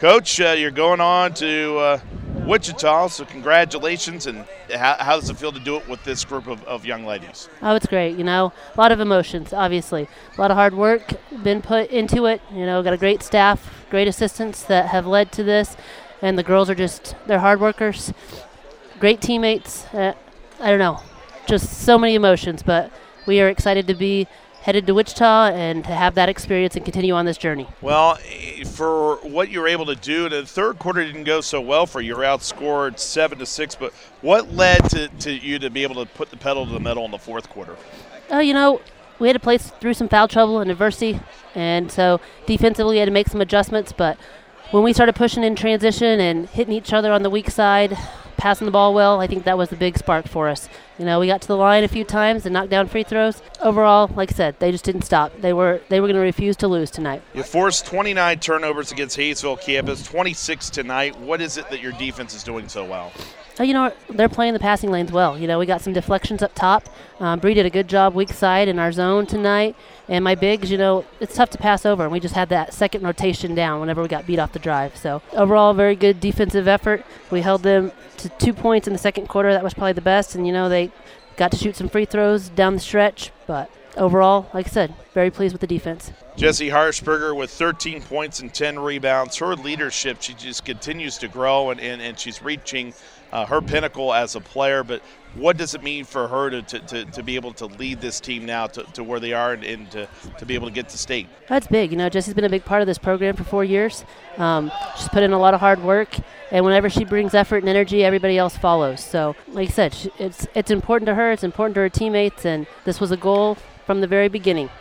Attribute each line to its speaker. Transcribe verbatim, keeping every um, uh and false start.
Speaker 1: Coach, uh, you're going on to uh, Wichita, so congratulations. And how, how does it feel to do it with this group of, of young ladies?
Speaker 2: Oh, it's great. You know, a lot of emotions, obviously. A lot of hard work been put into it. You know, got a great staff, great assistants that have led to this. And the girls are just, they're hard workers, great teammates. Uh, I don't know, just so many emotions. But we are excited to be headed to Wichita and to have that experience and continue on this journey.
Speaker 1: Well, for what you were able to do, the third quarter didn't go so well for you. You were outscored seven to six, but what led to, to you to be able to put the pedal to the metal in the fourth quarter?
Speaker 2: Oh, you know, we had to play through some foul trouble and adversity, and so defensively we had to make some adjustments, but when we started pushing in transition and hitting each other on the weak side, passing the ball well, I think that was the big spark for us. You know, we got to the line a few times and knocked down free throws. Overall, like I said, they just didn't stop. They were they were going to refuse to lose tonight.
Speaker 1: You forced twenty-nine turnovers against Hayesville campus, twenty-six tonight. What is it that your defense is doing so well?
Speaker 2: Oh, you know, they're playing the passing lanes well. You know, we got some deflections up top. Um, Bree did a good job weak side in our zone tonight. And my bigs, you know, it's tough to pass over. And we just had that second rotation down whenever we got beat off the drive. So overall, very good defensive effort. We held them to two points in the second quarter. That was probably the best. And, you know, they got to shoot some free throws down the stretch. But overall, like I said, very pleased with the defense.
Speaker 1: Jessie Harshberger with thirteen points and ten rebounds. Her leadership, she just continues to grow, and, and, and she's reaching uh, her pinnacle as a player. But what does it mean for her to, to, to, to be able to lead this team now to, to where they are and, and to, to be able to get to state?
Speaker 2: That's big. You know, Jessie's been a big part of this program for four years. Um, she's put in a lot of hard work, and whenever she brings effort and energy, everybody else follows. So, like I said, she, it's it's important to her. It's important to her teammates, and this was a goal from the very beginning.